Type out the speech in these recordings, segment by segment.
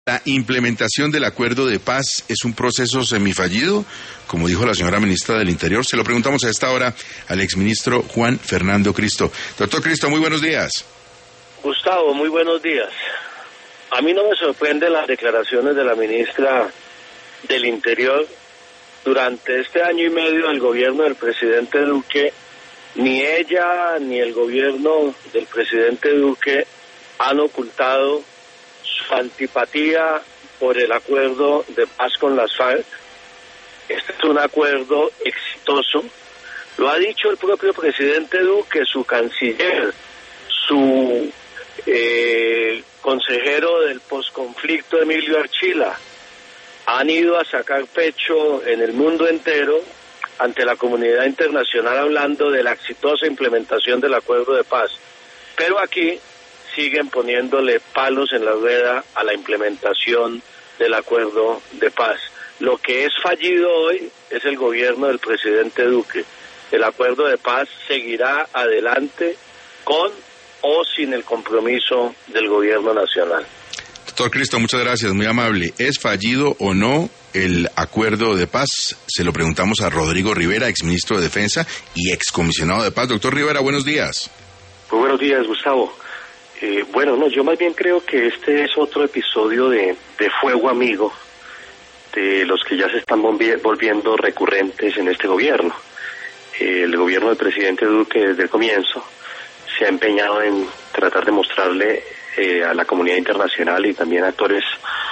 La implementación del acuerdo de paz es un proceso semifallido, como dijo la señora ministra del Interior. Se lo preguntamos a esta hora al exministro Juan Fernando Cristo. Doctor Cristo, muy buenos días. Gustavo, muy buenos días. A mí no me sorprenden las declaraciones de la ministra del Interior. Durante este año y medio del gobierno del presidente Duque, ni ella ni el gobierno del presidente Duque han ocultado su antipatía por el acuerdo de paz con las FARC. Este es un acuerdo exitoso. Lo ha dicho el propio presidente Duque, su canciller, su consejero del posconflicto Emilio Archila. Han ido a sacar pecho en el mundo entero ante la comunidad internacional hablando de la exitosa implementación del acuerdo de paz. Pero aquí siguen poniéndole palos en la rueda a la implementación del acuerdo de paz. Lo que es fallido hoy es el gobierno del presidente Duque. El acuerdo de paz seguirá adelante con o sin el compromiso del gobierno nacional. Doctor Cristo, muchas gracias, muy amable. ¿Es fallido o no el acuerdo de paz? Se lo preguntamos a Rodrigo Rivera, exministro de Defensa y excomisionado de paz. Doctor Rivera, buenos días. Muy buenos días, Gustavo. Yo más bien creo que este es otro episodio de fuego amigo, de los que ya se están volviendo recurrentes en este gobierno. El gobierno del presidente Duque desde el comienzo se ha empeñado en tratar de mostrarle a la comunidad internacional y también a actores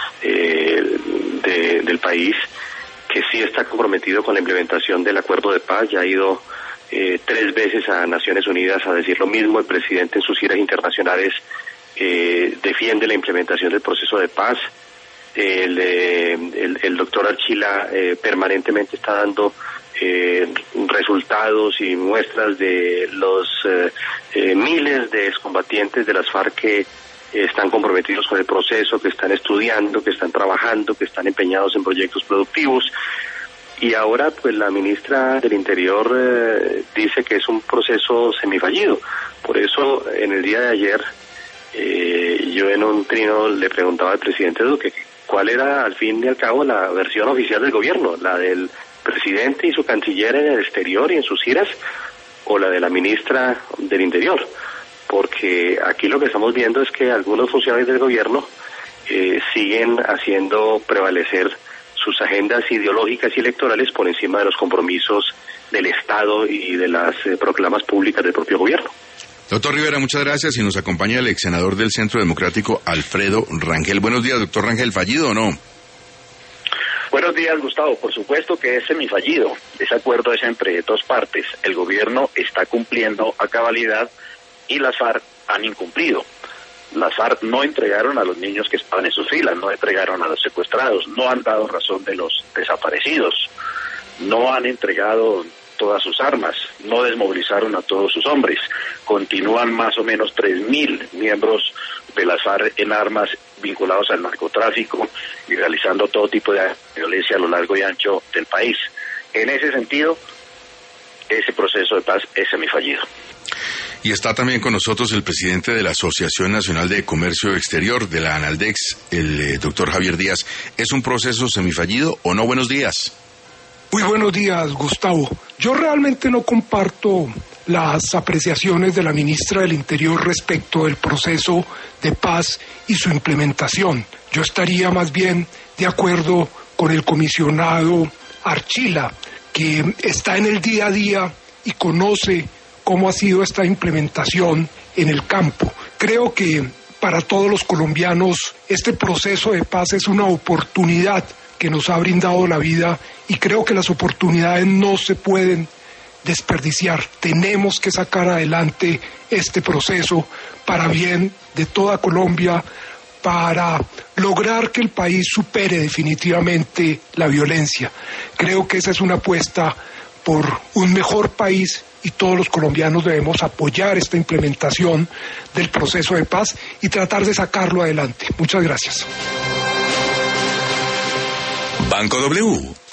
del país que sí está comprometido con la implementación del acuerdo de paz. Ya ha ido 3 veces a Naciones Unidas a decir lo mismo. El presidente en sus giras internacionales defiende la implementación del proceso de paz. El doctor Archila permanentemente está dando resultados y muestras de los miles de excombatientes de las FARC que están comprometidos con el proceso, que están estudiando, que están trabajando, que están empeñados en proyectos productivos. Y ahora, pues, la ministra del Interior dice que es un proceso semifallido. Por eso, en el día de ayer, yo en un trino le preguntaba al presidente Duque cuál era, al fin y al cabo, la versión oficial del gobierno, la del presidente y su canciller en el exterior y en sus giras, o la de la ministra del Interior. Porque aquí lo que estamos viendo es que algunos funcionarios del gobierno siguen haciendo prevalecer sus agendas ideológicas y electorales por encima de los compromisos del Estado y de las proclamas públicas del propio gobierno. Doctor Rivera, muchas gracias, y nos acompaña el ex senador del Centro Democrático, Alfredo Rangel. Buenos días, doctor Rangel. ¿Fallido o no? Buenos días, Gustavo. Por supuesto que es semifallido. Ese acuerdo es entre dos partes. El gobierno está cumpliendo a cabalidad y las FARC han incumplido. Las FARC no entregaron a los niños que estaban en sus filas, no entregaron a los secuestrados, no han dado razón de los desaparecidos, no han entregado todas sus armas, no desmovilizaron a todos sus hombres. Continúan más o menos 3.000 miembros de las FARC en armas vinculados al narcotráfico y realizando todo tipo de violencia a lo largo y ancho del país. En ese sentido, ese proceso de paz es semifallido. Y está también con nosotros el presidente de la Asociación Nacional de Comercio Exterior, de la ANALDEX, el doctor Javier Díaz. ¿Es un proceso semifallido o no? Buenos días. Muy buenos días, Gustavo. Yo realmente no comparto las apreciaciones de la ministra del Interior respecto del proceso de paz y su implementación. Yo estaría más bien de acuerdo con el comisionado Archila, que está en el día a día y conoce cómo ha sido esta implementación en el campo. Creo que para todos los colombianos este proceso de paz es una oportunidad que nos ha brindado la vida, y creo que las oportunidades no se pueden desperdiciar. Tenemos que sacar adelante este proceso para bien de toda Colombia, para lograr que el país supere definitivamente la violencia. Creo que esa es una apuesta por un mejor país, y todos los colombianos debemos apoyar esta implementación del proceso de paz y tratar de sacarlo adelante. Muchas gracias. Banco W.